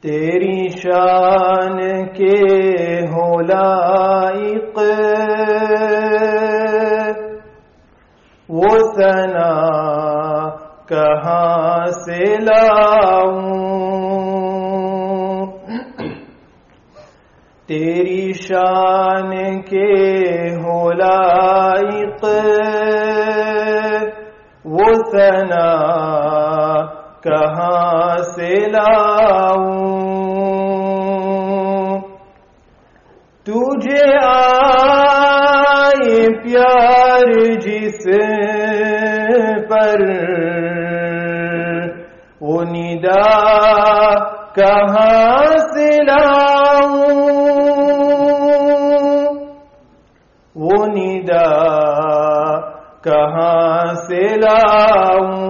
تیری شان کے ہو لائق وہ ثنا کہاں سے لاؤں، تیری شان کے ہو لائق وہ ثنا کہاں سے لاؤں، تجھے آئے پیار جس پر وہ ندا کہاں سے لاؤں، وہ ندا کہاں سے لاؤں،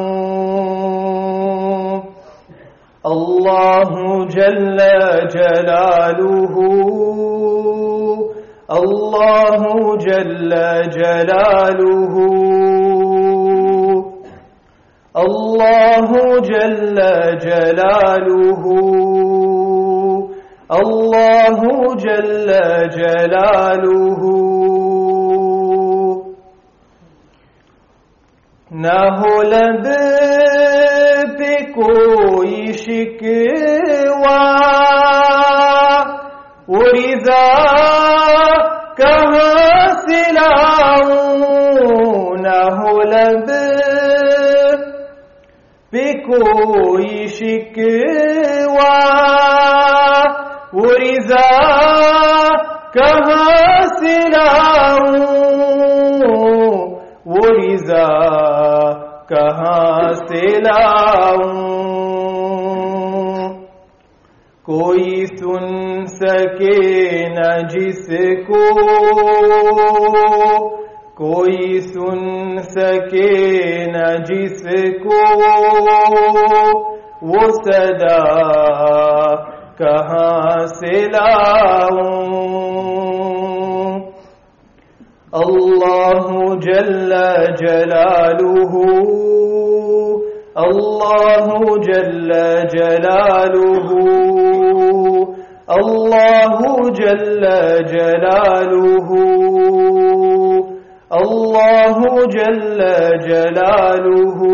اللہ جل جلالہ اللہ جل جلالہ اللہ جل جلالہ اللہ جل جلالہ، نہ ہو لب پہ کوئی شکوہ وہ رضا کہاں سے لاؤں، نہ ہو لب پہ کوئی شکوہ وہ رضا کہاں سے لاؤں، وہ رضا کہاں سے لاؤں، کوئی سن سکے نہ جس کو، کوئی سن سکے نہ جس کو وہ صدا کہاں سے لاؤں، اللہ جل جلالہ اللہ جل جلالہ اللہ جل جلالہ اللہ جل جلالہ،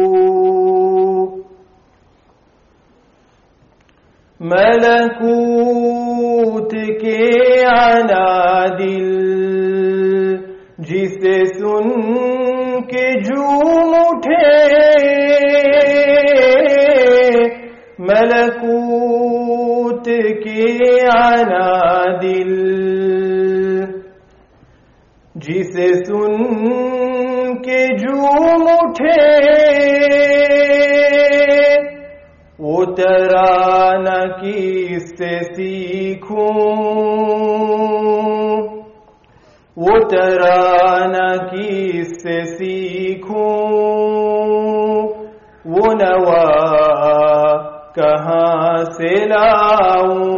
ملکوت کے عنادل جسے سن کے جھوم اٹھے، ملکوت کے عنادل جسے سن کے جھوم اٹھے، وہ ترانہ کس سے سیکھوں، وہ ترانہ کس سے سیکھوں، وہ نوا کہاں سے لاؤں،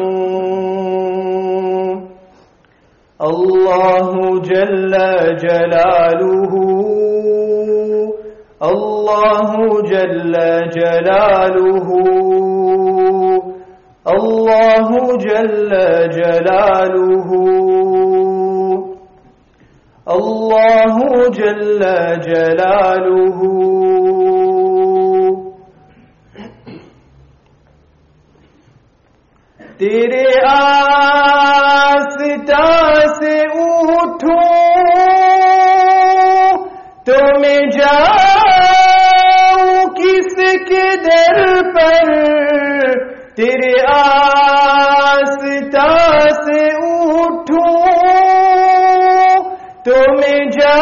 اللہ جل جلالہ اللہ جل جلالہ اللہ جل جلالہ اللہ جل جلالہ، تیرے آستاں سے اٹھوں تو میں جاؤں کس کے در پر، تیرے آستاں سے اٹھوں تو میں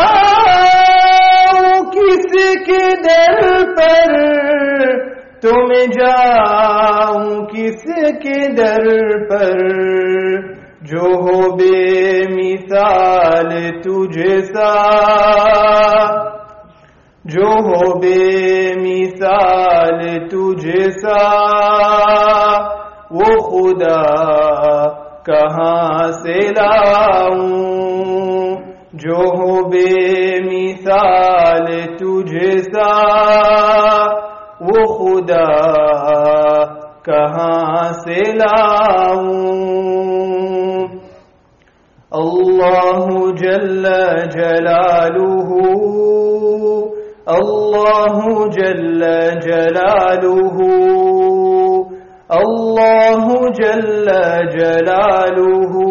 جاؤں کس کے در پر، تو میں جاؤں کس کے در پر، جو ہو بے مثال تجھ سا، جو ہو بے مثال تجھ سا، وہ خدا کہاں سے لاؤں، جو ہو بے مثال تجھ سا، وہ خدا कहाँ से लाऊं। अल्लाहु जल्ल जलालुहु, अल्लाहु जल्ल जलालुहु, अल्लाहु जल्ल जलालुहु,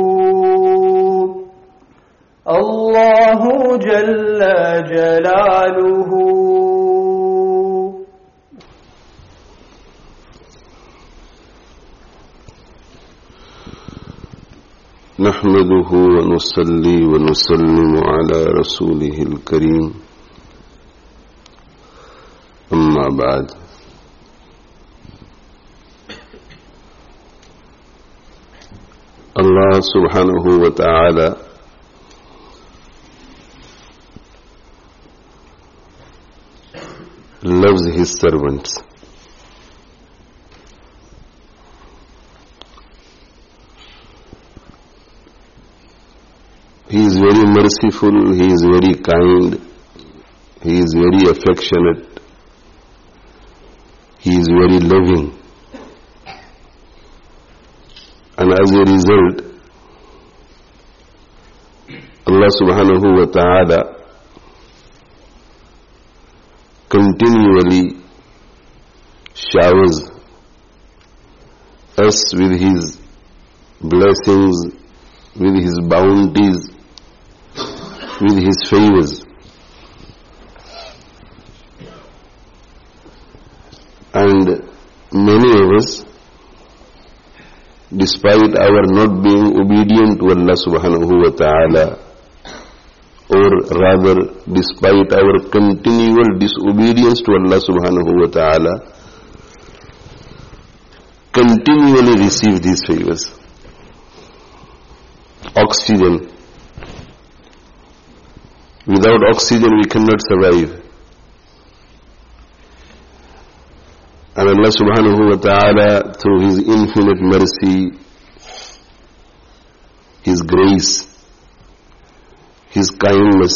अल्लाहु जल्ल जलालुहु। नहमदुहु व नुसल्ली व नुसल्लिमु अला रसूलिहिल करीम, अम्मा बाद। Allah subhanahu wa ta'ala loves His servants. He is very merciful, He is very kind, He is very affectionate, He is very loving. And as a result, Allah subhanahu wa ta'ala continually showers us with His blessings, with His bounties, with His favors. And many of us, despite our not being obedient to Allah subhanahu wa ta'ala, or rather despite our continual disobedience to Allah subhanahu wa ta'ala, continually receive these favors. Oxygen. Without oxygen we cannot survive. And Allah subhanahu wa ta'ala, through His infinite mercy, His grace, His kindness,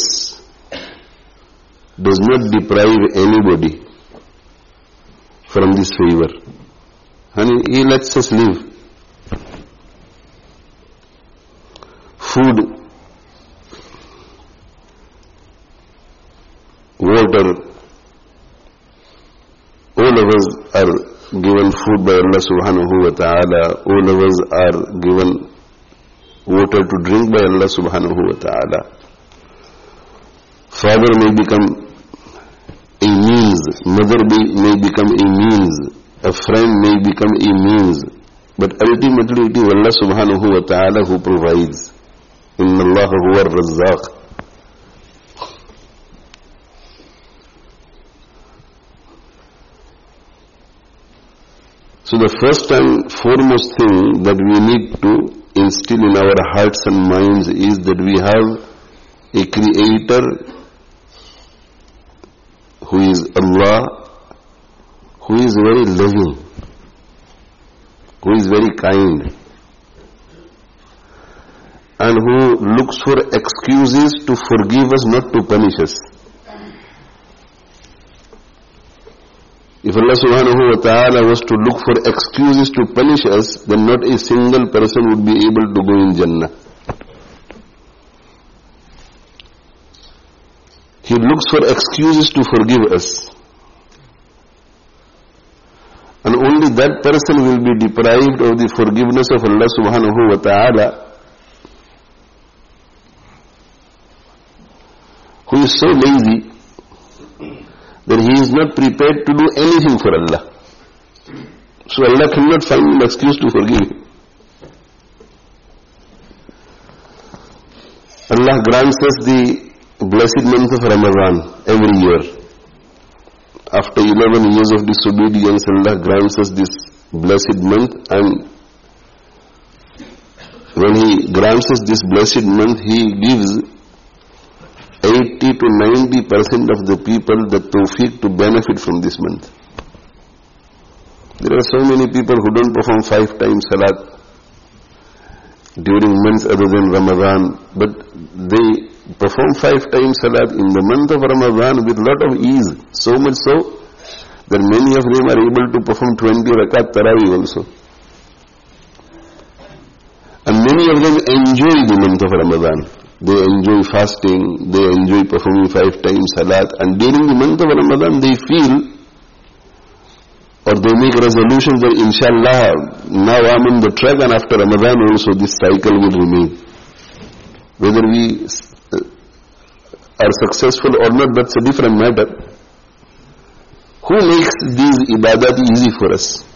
does not deprive anybody from this favor. And He lets us live. Food, water, all of us are given food by Allah subhanahu wa ta'ala. All of us are given water to drink by Allah subhanahu wa ta'ala. Father may become a means, mother may become a means, a friend may become a means, but ultimately it is Allah subhanahu wa ta'ala who provides. Inna Allaha huwa ar-Razzaq. So the first and foremost thing that we need to instill in our hearts and minds is that we have a Creator who is Allah, who is very loving, who is very kind, and who looks for excuses to forgive us, not to punish us. If Allah subhanahu wa ta'ala was to look for excuses to punish us, then not a single person would be able to go in Jannah. He looks for excuses to forgive us. And only that person will be deprived of the forgiveness of Allah subhanahu wa ta'ala who is so lazy that he is not prepared to do anything for Allah. So Allah cannot find an excuse to forgive him. Allah grants us the blessed month of Ramadan every year. After 11 years of disobedience, Allah grants us this blessed month, and when He grants us this blessed month, He gives 80 to 90% of the people the tawfiq to benefit from this month. There are so many people who don't perform 5 times salat during months other than Ramadan, but they perform 5 times salat in the month of Ramadan with lot of ease, so much so that many of them are able to perform 20 rakat Tarawih also. And many of them enjoy the month of Ramadan. They enjoy fasting, they enjoy performing 5 times salat, and during the month of Ramadan they feel, or they make resolutions that inshallah, now I'm on the track and after Ramadan also this cycle will remain. Whether we are successful or not, that's a different matter. Who makes these ibadat easy for us?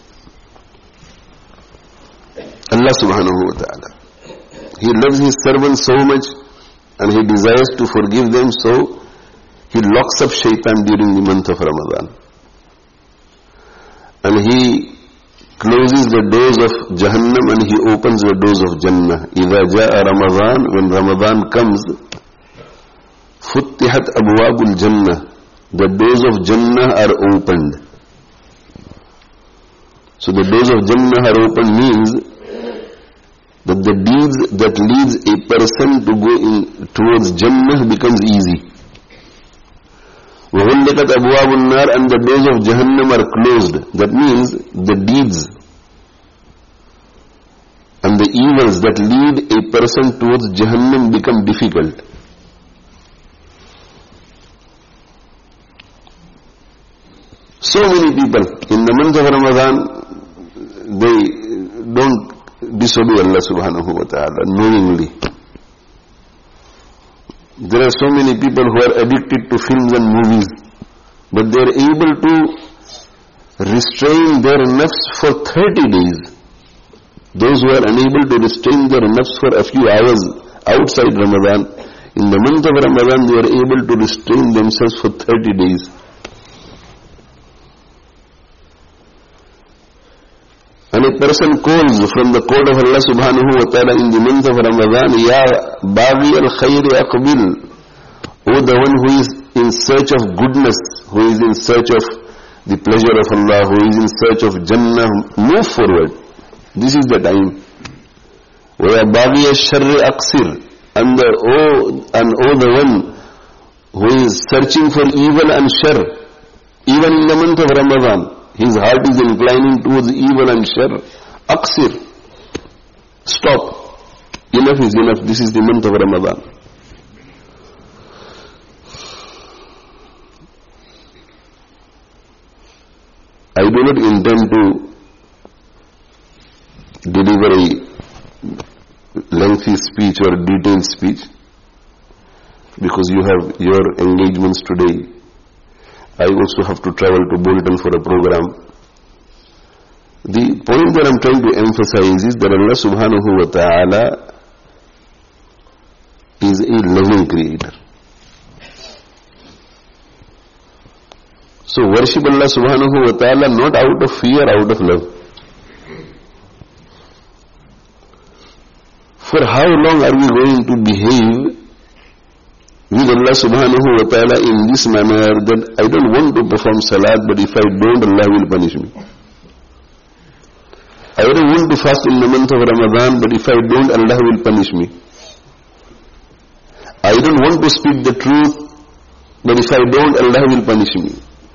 Allah subhanahu wa ta'ala. He loves His servants so much and He desires to forgive them, so He locks up shaitan during the month of Ramadan. And He closes the doors of Jahannam and He opens the doors of Jannah. إِذَا جَاءَ Ramadan, when Ramadan comes, فُتِّحَتْ أَبْوَابُ الْجَنَّةِ, the doors of Jannah are opened. So the doors of Jannah are opened means that the deeds that leads a person to go towards Jannah becomes easy. وَغُلِّقَتْ أَبْوَابُ النَّارِ, and the doors of Jahannam are closed. That means the deeds and the evils that lead a person towards Jahannam become difficult. So many people in the month of Ramadan, they don't disobey Allah subhanahu wa ta'ala knowingly. There are so many people who are addicted to films and movies, but they are able to restrain their nafs for 30 days. Those who are unable to restrain their nafs for a few hours outside Ramadan, in the month of Ramadan they are able to restrain themselves for 30 days. And a person calls from the court of Allah subhanahu wa ta'ala in the month of Ramadan, Ya Baghi al-Khayri Aqbil, O the one who is in search of goodness, who is in search of the pleasure of Allah, who is in search of Jannah, move forward. This is the time. Wa Baghi al-Sharri Aqsir, and O the one who is searching for evil and shar, even in the month of Ramadan. His heart is inclining towards evil and shar. Aqsir. Stop. Enough is enough. This is the month of Ramadan. I do not intend to deliver a lengthy speech or a detailed speech because you have your engagements today. I also have to travel to Bolton for a program. The point that I'm trying to emphasize is that Allah subhanahu wa ta'ala is a loving creator. So worship Allah subhanahu wa ta'ala not out of fear, out of love. For how long are we going to behave with Allah subhanahu wa ta'ala in this manner that I don't want to perform salat, but if I don't, Allah will punish me. I don't want to fast in the month of Ramadan, but if I don't, Allah will punish me. I don't want to speak the truth, but if I don't, Allah will punish me.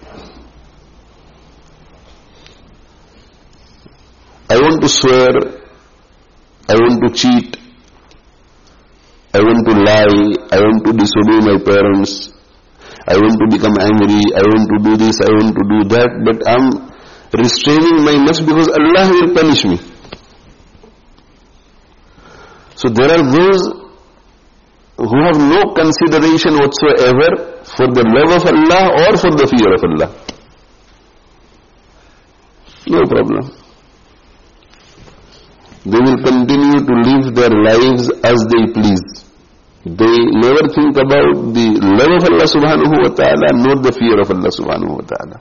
I want to swear, I want to cheat, I want to lie, I want to disobey my parents, I want to become angry, I want to do this, I want to do that, but I'm restraining my nafs because Allah will punish me. So there are those who have no consideration whatsoever for the love of Allah or for the fear of Allah. No problem. They will continue to live their lives as they please. They never think about the love of Allah subhanahu wa ta'ala, nor the fear of Allah subhanahu wa ta'ala.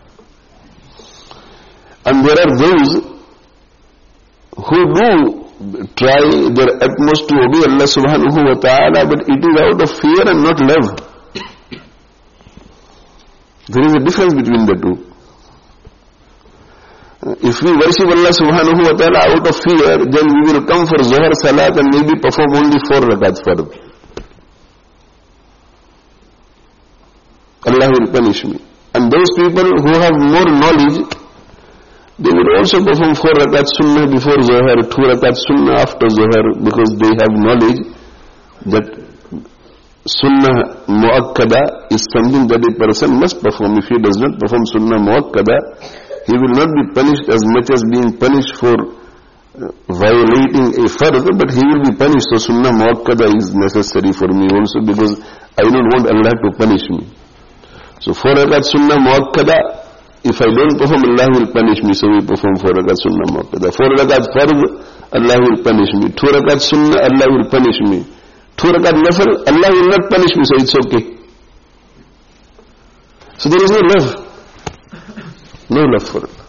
And there are those who do try their utmost to obey Allah subhanahu wa ta'ala, but it is out of fear and not love. There is a difference between the two. If we worship Allah subhanahu wa ta'ala out of fear, then we will come for Zohar Salat and maybe perform only 4 rakats fard. Allah will punish me. And those people who have more knowledge, they will also perform 4 rakat sunnah before Zohar, 2 rakat sunnah after Zohar, because they have knowledge that sunnah muakkada is something that a person must perform. If he does not perform sunnah muakkada, he will not be punished as much as being punished for violating a fard, but he will be punished. So sunnah muakkada is necessary for me also, because I don't want Allah to punish me. So 4 rakat sunnah muakkada, if I don't perform, Allah will punish me. So we perform 4 rakat sunnah muakkada. 4 rakat fard, Allah will punish me. 2 rakat sunnah, Allah will punish me. 2 rakat nafil, Allah will not punish me, so it's okay. So there is no love. No love for Allah.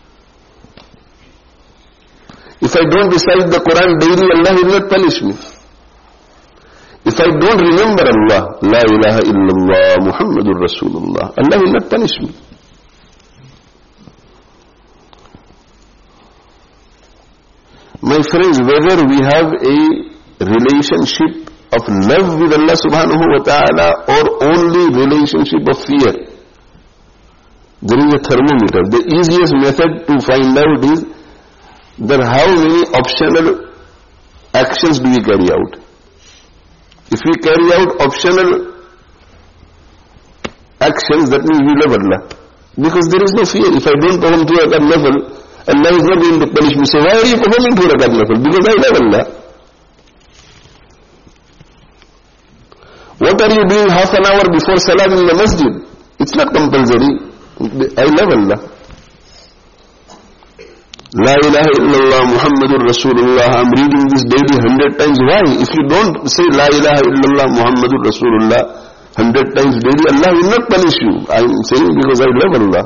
If I don't recite the Quran daily, Allah will not punish me. If I don't remember Allah, La ilaha illallah, Muhammadur Rasulullah, Allah will not punish me. My friends, whether we have a relationship of love with Allah subhanahu wa ta'ala or only relationship of fear, there is a thermometer. The easiest method to find out is that how many optional actions do we carry out. If we carry out optional actions, that means we love Allah. Because there is no fear. If I don't perform 2 rakat nafil, Allah is not going to punish me. So why are you performing 2 rakat nafil? Because I love Allah. What are you doing half an hour before salat in the masjid? It's not compulsory. I love Allah. La ilaha illallah Muhammadur Rasulullah. I'm reading this daily 100 times. Why? If you don't say La ilaha illallah Muhammadur Rasulullah 100 times daily, Allah will not punish you. I'm saying because I love Allah.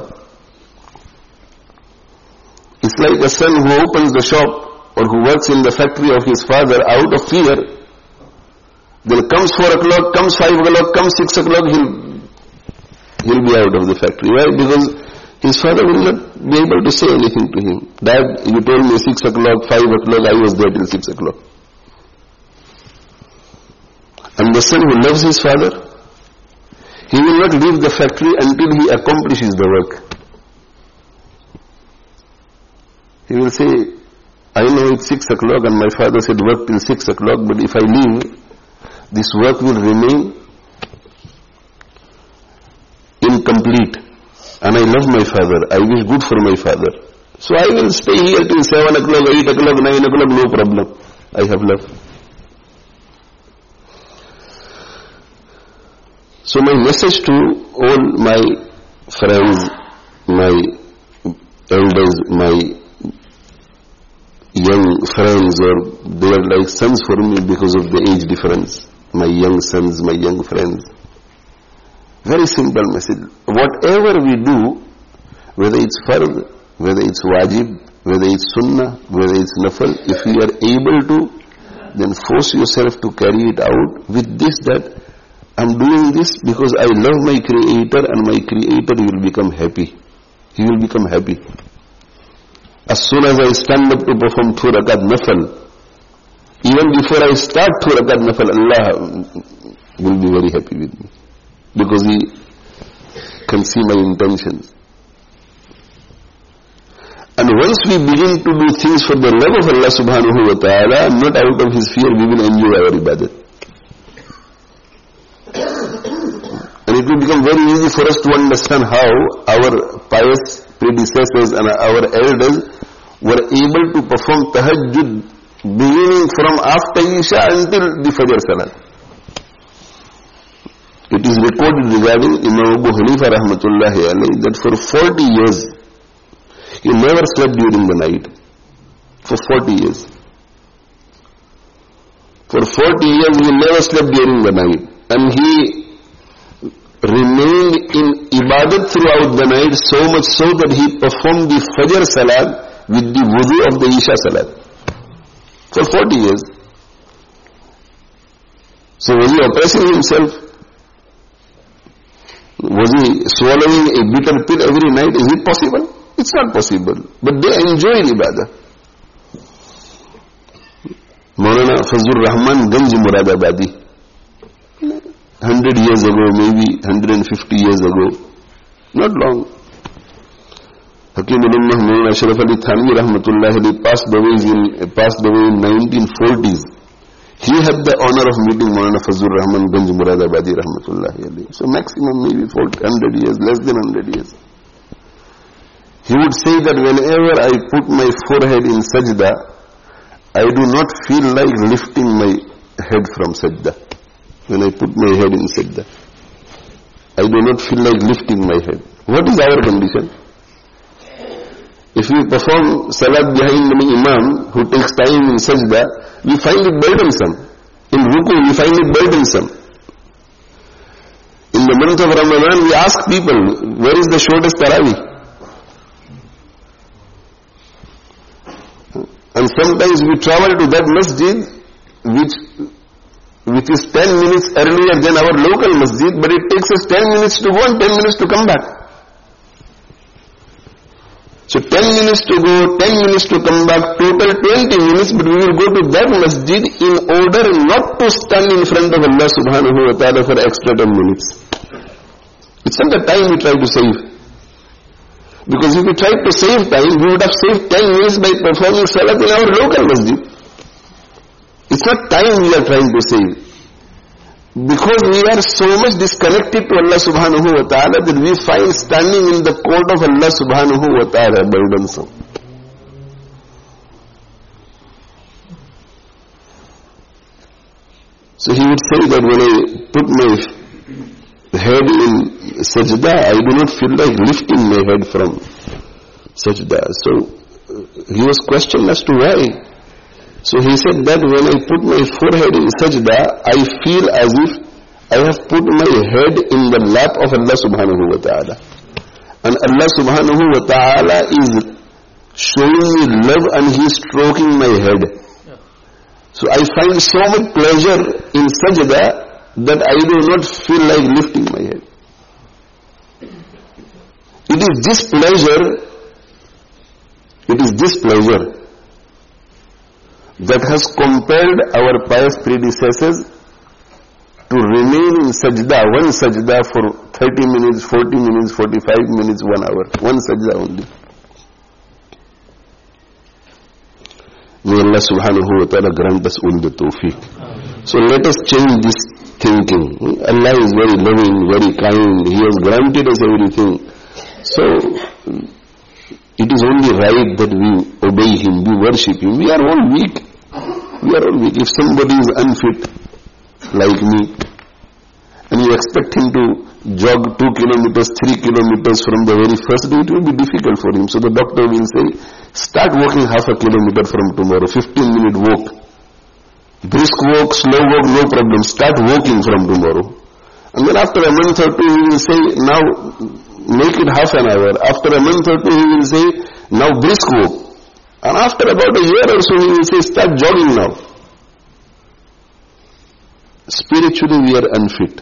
It's like a son who opens the shop or who works in the factory of his father out of fear. Then comes 4 o'clock, comes 5 o'clock, comes 6 o'clock, he'll be out of the factory. Why? Because his father will not be able to say anything to him. Dad, you told me 6 o'clock, 5 o'clock, I was there till 6 o'clock. And the son who loves his father, he will not leave the factory until he accomplishes the work. He will say, I know it's 6 o'clock and my father said work till 6 o'clock, but if I leave, this work will remain incomplete. And I love my father. I wish good for my father. So I will stay here till 7 o'clock, 8 o'clock, 9 o'clock, no problem. I have love. So my message to all my friends, my elders, my young friends, or they are like sons for me because of the age difference. My young sons, my young friends. Very simple message. Whatever we do, whether it's fard, whether it's wajib, whether it's sunnah, whether it's nafal, if you are able to, then force yourself to carry it out with this, that I'm doing this because I love my Creator and my Creator will become happy. He will become happy. As soon as I stand up to perform 2 rakat nafal, even before I start 2 rakat nafal, Allah will be very happy with me. Because He can see my intentions. And once we begin to do things for the love of Allah subhanahu wa ta'ala, not out of His fear, we will enjoy our ibadat. And it will become very easy for us to understand how our pious predecessors and our elders were able to perform tahajjud beginning from after Isha until the Fajr Salat. It is recorded regarding Imam Abu Hanifa rahmatullahi alayhi that for 40 years, he never slept during the night. For 40 years. For 40 years he never slept during the night. And he remained in ibadat throughout the night, so much so that he performed the Fajr Salat with the wudu of the Isha Salat. For 40 years. So was he oppressing himself? Was he swallowing a bitter pill every night? Is it possible? It's not possible. But they enjoyed ibadah. Maulana Fazlur Rahman Ganj Muradabadi, 100 years ago, maybe 150 years ago, Not long. Hakim Ummah Maulana Ashraf Ali Thanvi Rahmatullah passed away in 1940s. He had the honor of meeting Maulana Fazlur Rahman Ganj Muradabadi Rahmatullah. So maximum maybe 100 years, less than 100 years. He would say that whenever I put my forehead in sajda, I do not feel like lifting my head from sajda. When I put my head in sajda, I do not feel like lifting my head. What is our condition? If we perform salat behind an imam who takes time in sajda, we find it burdensome. In ruku, we find it burdensome. In the month of Ramadan, we ask people, where is the shortest tarawih? And sometimes we travel to that masjid which is 10 minutes earlier than our local masjid, but it takes us 10 minutes to go and 10 minutes to come back. So 10 minutes to go, 10 minutes to come back, total 20 minutes, but we will go to that masjid in order not to stand in front of Allah subhanahu wa ta'ala for extra 10 minutes. It's not the time we try to save. Because if we tried to save time, we would have saved 10 minutes by performing salat in our local masjid. It's not time we are trying to save. Because we are so much disconnected to Allah subhanahu wa ta'ala that we find standing in the court of Allah subhanahu wa ta'ala burdensome. So he would say that when I put my head in sajda, I do not feel like lifting my head from sajda. So he was questioned as to why. So he said that when I put my forehead in sajda, I feel as if I have put my head in the lap of Allah subhanahu wa ta'ala. And Allah subhanahu wa ta'ala is showing me love and he is stroking my head. So I find so much pleasure in sajda that I do not feel like lifting my head. It is this pleasure that has compelled our pious predecessors to remain in sajda, one sajda for 30 minutes, 40 minutes, 45 minutes, 1 hour. One sajda only. May Allah subhanahu wa ta'ala grant us all the tawfiq. So let us change this thinking. Allah is very loving, very kind. He has granted us everything. So it is only right that we obey Him, we worship Him. We are all weak. If somebody is unfit, like me, and you expect him to jog 2 kilometers, 3 kilometers from the very first day, it will be difficult for him. So the doctor will say, start walking half a kilometer from tomorrow, 15-minute walk. Brisk walk, slow walk, no problem. Start walking from tomorrow. And then after a month or two, he will say, now make it half an hour. After a month or two, he will say, now brisk walk. And after about a year or so, he will say, start jogging now. Spiritually, we are unfit.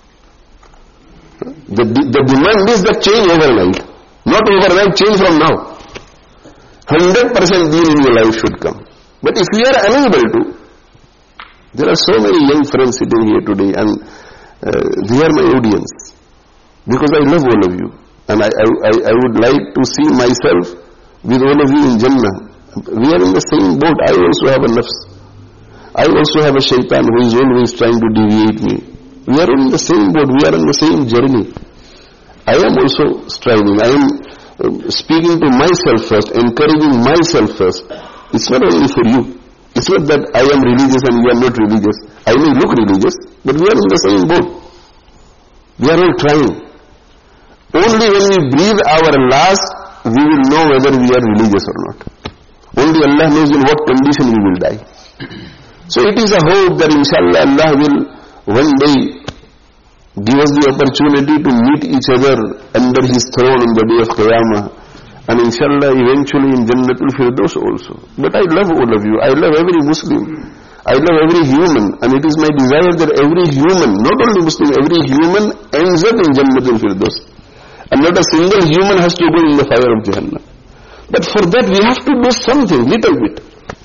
The demand is that change overnight. Not overnight, change from now. 100% deen in your life should come. But if we are unable to, there are so many young friends sitting here today and they are my audience. Because I love all of you. And I would like to see myself with all of you in Jannah. We are in the same boat. I also have a nafs. I also have a shaitan who is always trying to deviate me. We are in the same boat. We are on the same journey. I am also striving. I am speaking to myself first, encouraging myself first. It's not only for you. It's not that I am religious and you are not religious. I may look religious, but we are in the same boat. We are all trying. Only when we breathe our last, we will know whether we are religious or not. Only Allah knows in what condition we will die. So it is a hope that inshallah Allah will one day give us the opportunity to meet each other under His throne on the day of Qiyamah. And inshallah eventually in Jannatul Firdaus also. But I love all of you. I love every Muslim. I love every human. And it is my desire that every human, not only Muslim, every human ends up in Jannatul Firdaus. And not a single human has to go in the fire of Jahannam. But for that we have to do something, little bit.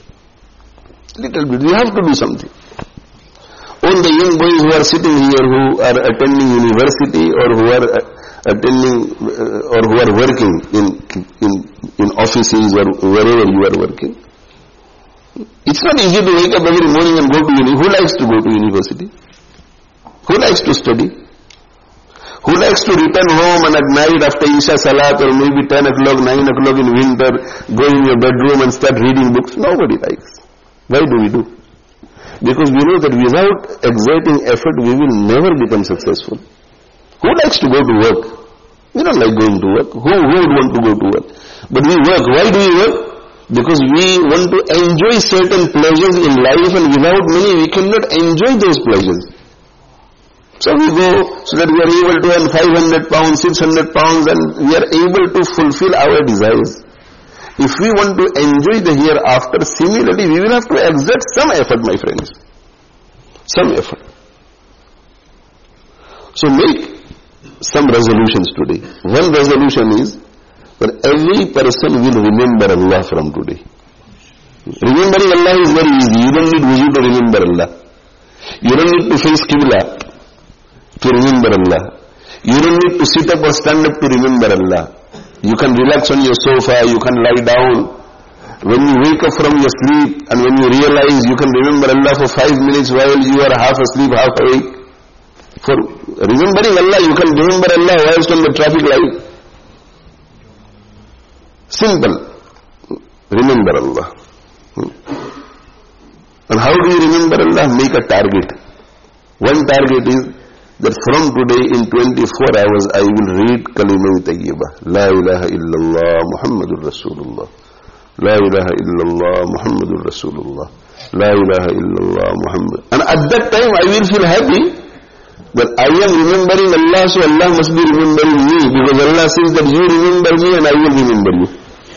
We have to do something. All the young boys who are sitting here, who are attending university or who are attending or who are working in offices or wherever you are working. It's not easy to wake up every morning and go to uni. Who likes to go to university? Who likes to study? Who likes to return home and at night after Isha Salat or maybe 10 o'clock, 9 o'clock in winter, go in your bedroom and start reading books? Nobody likes. Why do we do? Because we know that without exerting effort, we will never become successful. Who likes to go to work? We don't like going to work. Who would want to go to work? But we work. Why do we work? Because we want to enjoy certain pleasures in life, and without money we cannot enjoy those pleasures. So we go so that we are able to earn 500 pounds, 600 pounds, and we are able to fulfill our desires. If we want to enjoy the hereafter, similarly we will have to exert some effort, my friends. Some effort. So make some resolutions today. One resolution is that every person will remember Allah from today. Remembering Allah is very easy. You don't need wuzu to remember Allah. You don't need to face Qibla to remember Allah. You don't need to sit up or stand up to remember Allah. You can relax on your sofa, you can lie down. When you wake up from your sleep and when you realize you can remember Allah for 5 minutes while you are half asleep, half awake. For remembering Allah, you can remember Allah whilst on the traffic light. Simple. Remember Allah. And how do you remember Allah? Make a target. One target is that from today in 24 hours I will read Kalima Tayyibah. La ilaha illallah Muhammadur Rasulullah. La ilaha illallah Muhammadur Rasulullah. La ilaha illallah Muhammad. And at that time I will feel happy that I am remembering Allah, so Allah must be remembering me, because Allah says that you remember me and I will remember you.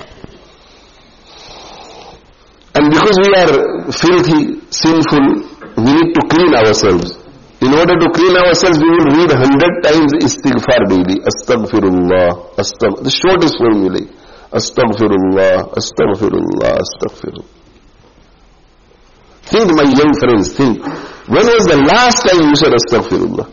And because we are filthy, sinful, we need to clean ourselves. In order to clean ourselves, we will read 100 times istighfar daily. Astaghfirullah, the shortest formula. Astaghfirullah, astaghfirullah, astaghfirullah. Think, my young friends, think. When was the last time you said astaghfirullah?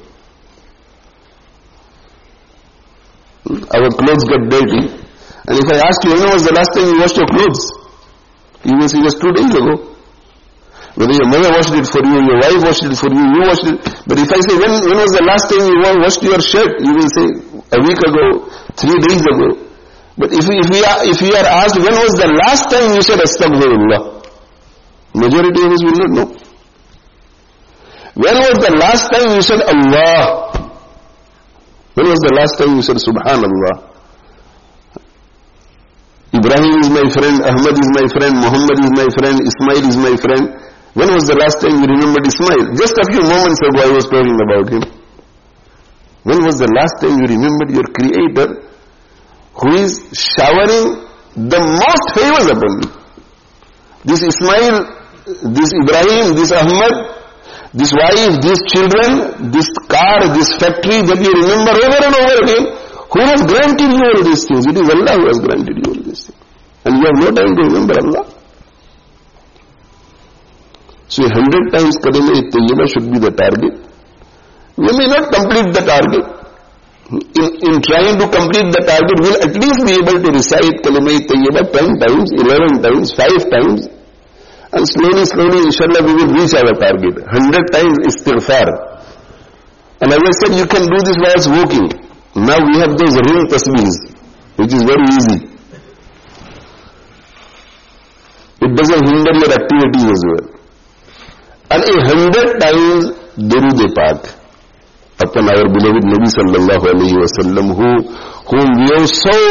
Our clothes get dirty. And if I ask you, when was the last time you washed your clothes? You will say just 2 days ago. Whether your mother washed it for you, your wife washed it for you, you washed it. But if I say, when was the last time you washed your shirt? You will say, a week ago, 3 days ago. But if we are asked, when was the last time you said astaghfirullah? Majority of us will not know. When was the last time you said Allah? When was the last time you said Subhanallah? Ibrahim is my friend, Ahmad is my friend, Muhammad is my friend, Ismail is my friend. When was the last time you remembered Ismail? Just a few moments ago I was talking about him. When was the last time you remembered your Creator, who is showering the most favors upon you? This Ismail, this Ibrahim, this Ahmad, this wife, these children, this car, this factory that you remember over and over again, who has granted you all these things? It is Allah who has granted you all these things. And you have no time to remember Allah. So 100 times Kalima Tayyibah should be the target. We may not complete the target. In trying to complete the target, we will at least be able to recite Kalima Tayyibah 10 times, 11 times, 5 times. And slowly, inshallah, we will reach our target. 100 times istighfar. And as I said, you can do this whilst walking. Now we have those ring tasbihs, which is very easy. It doesn't hinder your activities as well. And 100 times Durood-e-Pak upon our beloved Nabi sallallahu alayhi wa sallam, whom we owe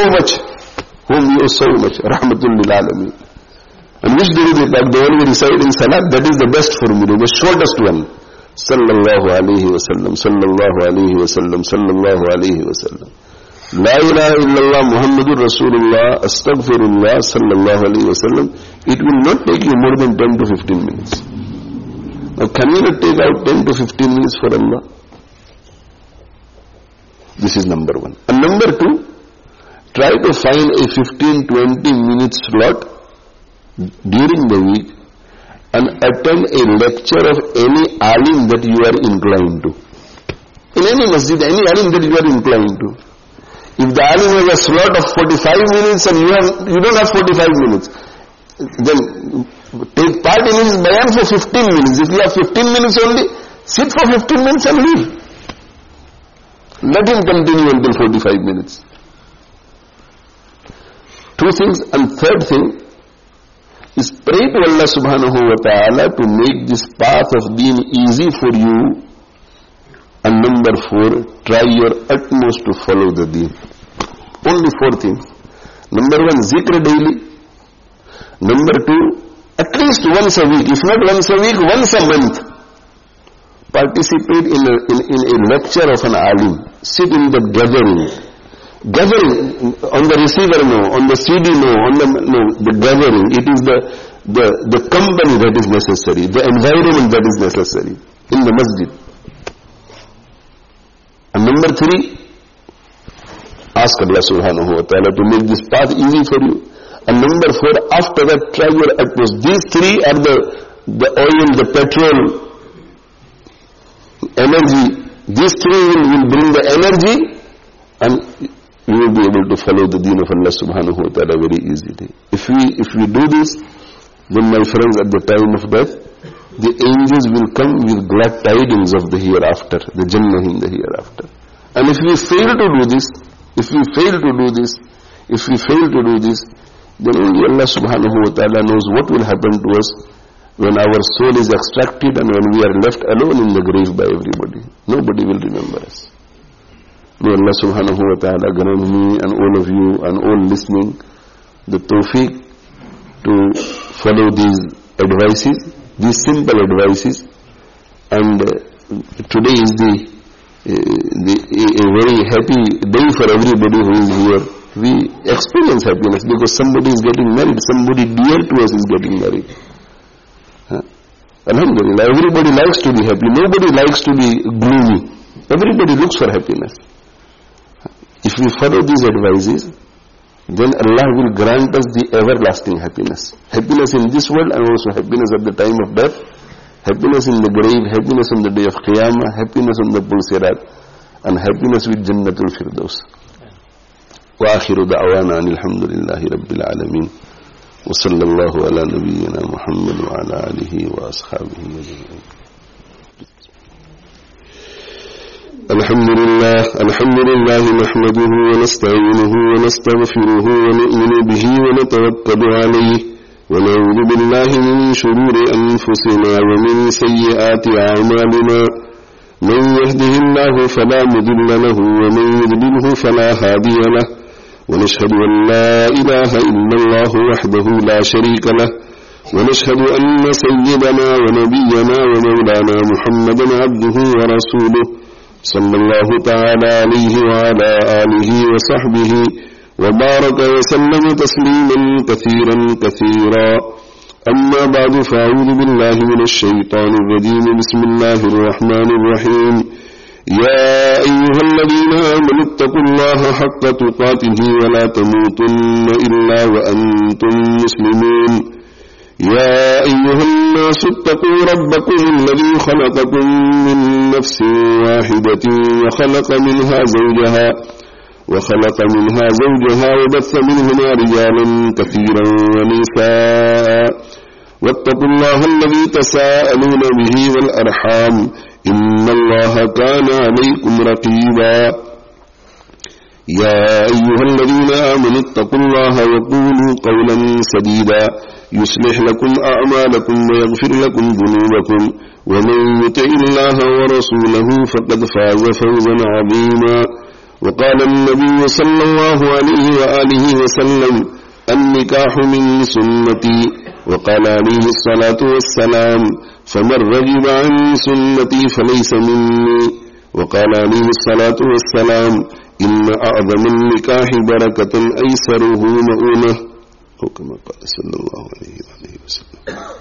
so much, rahmatul lil alameen. And which Durood-e-Pak? The one we recite in Salat, that is the best formula, the shortest one. Sallallahu alayhi wa sallam, sallallahu alayhi wa sallam, sallallahu alayhi wa sallam. La ilaha illallah Muhammadur Rasulullah, astaghfirullah, sallallahu alayhi wa sallam. It will not take you more than 10 to 15 minutes. Now can you not take out 10 to 15 minutes for Allah? This is number one. And number two, try to find a 15-20 minute slot during the week and attend a lecture of any alim that you are inclined to. In any masjid, any alim that you are inclined to. If the alim has a slot of 45 minutes and you don't have 45 minutes, then take part in his bayan for 15 minutes. If you have 15 minutes only, sit for 15 minutes and leave. Let him continue until 45 minutes. Two things. And third thing is pray to Allah subhanahu wa ta'ala to make this path of deen easy for you. And number 4, try your utmost to follow the deen. Only 4 things. Number 1, zikr daily. Number 2, at least once a week, if not once a week, once a month, participate in a lecture of an alim. Sit in the gathering. Gathering on the receiver, no. On the CD, no. The gathering. It is the company that is necessary. The environment that is necessary in the masjid. And number 3, ask Allah subhanahu wa ta'ala to make this path easy for you. And number 4, after that, try your utmost. These 3 are the oil, the petrol, energy. These 3 will bring the energy, and you will be able to follow the deen of Allah subhanahu wa ta'ala very easily. If we do this, then my friends, at the time of death, the angels will come with glad tidings of the hereafter, the Jannah in the hereafter. And if we fail to do this, then only Allah subhanahu wa ta'ala knows what will happen to us when our soul is extracted and when we are left alone in the grave by everybody. Nobody will remember us. May Allah subhanahu wa ta'ala grant me and all of you and all listening the tawfiq to follow these advices, these simple advices. And today is a very happy day for everybody who is here. We experience happiness because somebody is getting married, somebody dear to us is getting married. Alhamdulillah, everybody likes to be happy, nobody likes to be gloomy. Everybody looks for happiness. If we follow these advices, then Allah will grant us the everlasting happiness. Happiness in this world and also happiness at the time of death, happiness in the grave, happiness on the day of Qiyamah, happiness on the Pulsirat, and happiness with Jannatul Firdaus. وآخر دعوانا أن الحمد لله رب العالمين وصلى الله على نبينا محمد وعلى آله وأصحابه أجمعين. الحمد لله نحمده ونستعينه ونستغفره ونؤمن به ونتوكل عليه ونعوذ بالله من شرور أنفسنا ومن سيئات أعمالنا. من يهده الله فلا مضل له ومن يضلله فلا هادي له. ونشهد أن لا إله إلا الله وحده لا شريك له. ونشهد أن سيدنا ونبينا ومولانا محمدا عبده ورسوله صلى الله تعالى عليه وعلى آله وصحبه وبارك وسلم تسليما كثيرا. أما بعد، فأعوذ بالله من الشيطان الرجيم. بسم الله الرحمن الرحيم. يا أيها الذين آمنوا اتقوا الله حق تقاته ولا تموتن إلا وأنتم مسلمون. يا أيها الناس اتقوا ربكم الذي خلقكم من نفس واحدة وخلق منها زوجها وبث منهما رجالا كثيرا ونساء. واتقوا الله الذي تساءلون به والأرحام إن الله كان عليكم رقيبا. يا أيها الذين آمنوا اتقوا الله وقولوا قولا سديدا يصلح لكم أعمالكم ويغفر لكم ذنوبكم ومن يطع الله ورسوله فقد فاز فوزا عظيما. وقال النبي صلى الله عليه وآله وسلم النكاح من سنتي. وقال عليه الصلاة والسلام فمن رغب عن سنتي فليس مني. وقال عليه الصلاة والسلام إن أعظم النكاح بركة أيسره مؤونة، أو كما قال صلى الله عليه وسلم.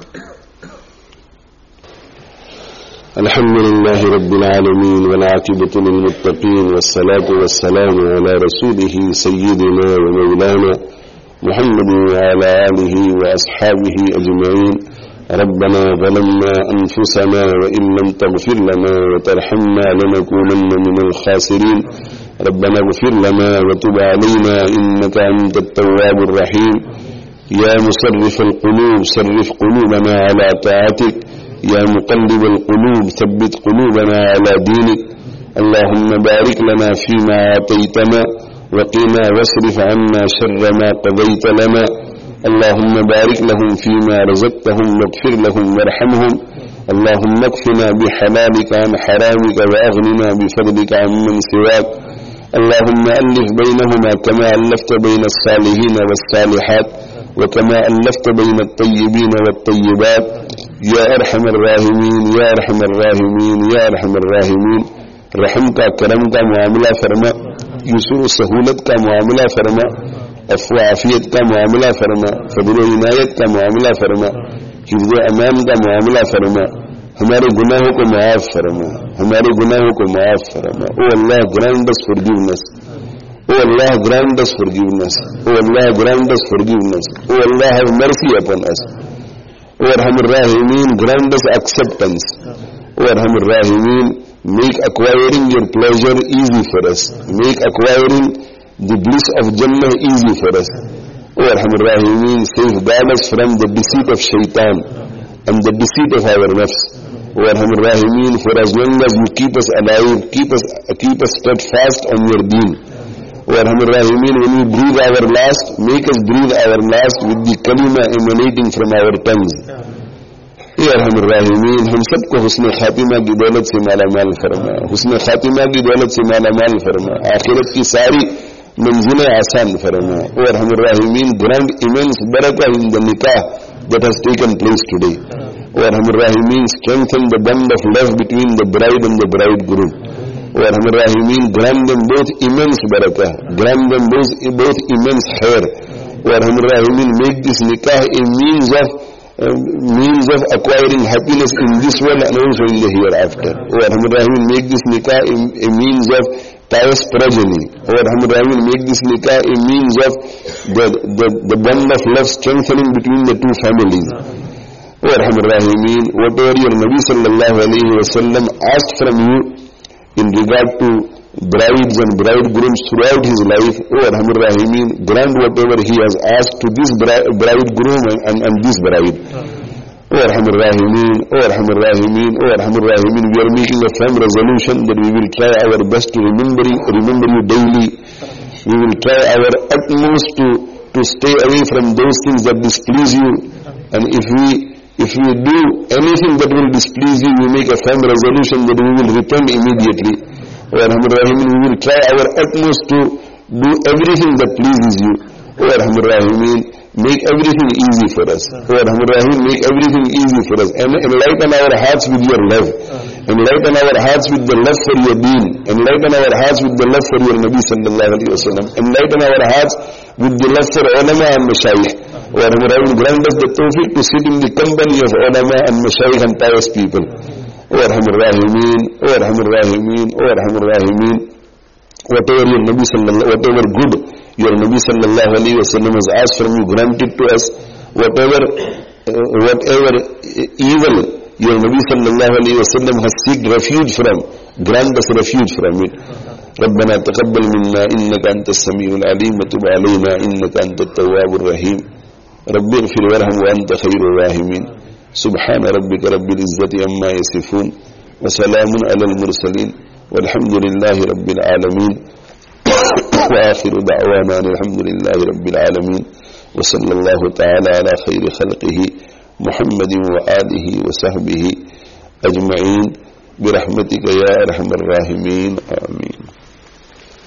الحمد لله رب العالمين والعاقبة للمتقين والصلاة والسلام على رسوله سيدنا ومولانا محمد وعلى آله وأصحابه أجمعين. ربنا ظلمنا أنفسنا وإن لم تغفر لنا وترحمنا لنكونن من الخاسرين. ربنا اغفر لنا وتب علينا إنك أنت التواب الرحيم يا مصرف القلوب صرف قلوبنا على طاعتك يا مقلب القلوب ثبت قلوبنا على دينك اللهم بارك لنا فيما أعطيتنا وقنا واصرف عنا شر ما قضيت لنا اللهم بارك لهم فيما رزقتهم واغفر لهم وارحمهم اللهم اكفنا بحلالك عن حرامك وأغننا بفضلك عمن سواك اللهم ألف بينهما كما ألفت بين الصالحين والصالحات وكما ألفت بين الطيبين والطيبات يا أرحم الراحمين يا أرحم الراحمين يا أرحم الراحمين رحم کا کرم کا معاملہ فرما یسر و سہولت کا معاملہ فرما عفو عافیت کا معاملہ فرما فضل و عنایت کا معاملہ فرما حفظ و امان کا معاملہ فرما ہمارے گناہوں کو معاف فرما ہمارے گناہوں کو معاف فرما او اللہ grant us forgiveness O Allah grant us forgiveness O Allah grant us forgiveness O Allah have mercy upon us O Arhamur Rahimin grant us acceptance O Arhamur Rahimin make acquiring your pleasure easy for us make acquiring the bliss of Jannah easy for us O Arhamur Rahimin safeguard us from the deceit of shaitan and the deceit of our nafs O Arhamur Rahimin for as long as you keep us alive keep us steadfast on your deen O Arhamur Rahimin when we breathe our last make us breathe our last with the kalima emanating from our tongues اے ارحم الراحمین ہم سب کو حسن خاتمہ کی دولت سے مالا مال فرما حسن خاتمہ کی دولت سے مالا مال فرما آخرت کی ساری منزلیں آسان فرما او ارحم الراحمین grant immense barakah in the nikah that has taken place today O Arhamur Rahimin strengthen the bond of love between the bride and the bridegroom O Arhamur Rahimin grant them both immense barakah grant them both immense khair O Arhamur Rahimin make this nikah a means of acquiring happiness in this world and also in the hereafter. O Arhamur Rahimin make this nikah a means of pious progeny. O Arhamur Rahimin make this nikah a means of the bond of love strengthening between the two families. O Arhamur Rahimin, whatever your Nabi sallallahu alayhi wa sallam asked from you in regard to brides and bridegrooms throughout his life, O Arhamur Rahimin, grant whatever he has asked to this bridegroom and this bride. O Arhamur Rahimin, O Arhamur Rahimin, O Arhamur Rahimin, we are making a firm resolution that we will try our best to remember you daily. We will try our utmost to stay away from those things that displease you. And if we do anything that will displease you, we make a firm resolution that we will repent immediately. O Arhamur Rahimin, we will try our utmost to do everything that pleases you. O Arhamur Rahimin, make everything easy for us. O Arhamur Rahimin, make everything easy for us. And enlighten our hearts with your love. Enlighten our hearts with the love for your deen. Enlighten our hearts with the love for your Nabi sallallahu alayhi wa sallam. Enlighten our hearts with the love for ulama and mashayikh. O Arhamur Rahimin, grant us the tawfiq to sit in the company of ulama and mashayikh and pious people. O Arhamur Rahimin, O Arhamur Rahimin, O Arhamur Rahimin, whatever good your Nabi sallallahu alayhi wa sallam has asked from you, grant it to us. Whatever evil your Nabi sallallahu alayhi wa sallam has sought refuge from, grant us refuge from it. ربنا تقبل منا إنك أنت السميع العليم وتب علينا إنك أنت التواب الرحيم رب اغفر وارحم وأنت خير الراحمين سبحان ربك رب العزة عما يصفون وسلام على المرسلين والحمد لله رب العالمين وآخر دعوانا الحمد لله رب العالمين وصلى الله تعالى على خير خلقه محمد وآله وصحبه أجمعين برحمتك يا أرحم الراحمين آمين.